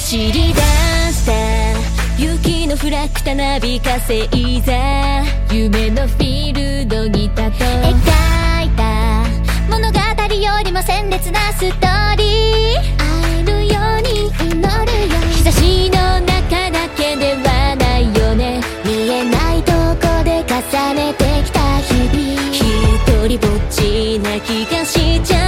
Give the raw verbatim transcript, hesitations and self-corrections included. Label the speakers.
Speaker 1: 走り出した雪のフラッグたなびかせいざ夢のフィールドに立とう描いた物語よりも鮮烈なストーリー会えるように祈るよ日差しの中だけではないよね見えないとこで重ねてきた日々一人ぼっちな気がしちゃう